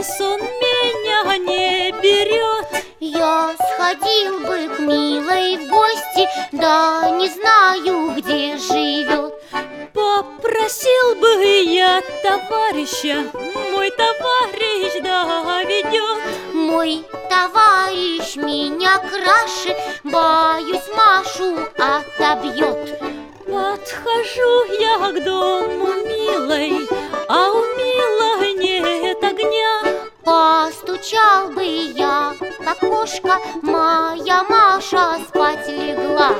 дурной сон меня не берет. Я сходил бы к милой в гости, да не знаю, где живет. Попросил бы я товарища, мой товарищ доведет. Мой товарищ меня краше, боюсь, Машу отобьет. Подхожу я к дому милой, а у милой нет огня. Постучал бы я в окошко, моя Маша спать легла.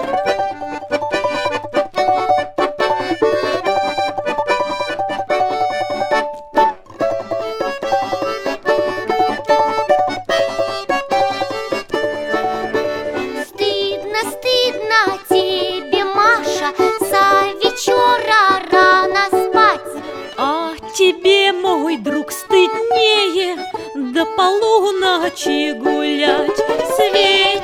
Стыдно, стыдно тебе, Маша, со вечера рано спать. А тебе, мой друг, стыднее до полуночи гулять. Светит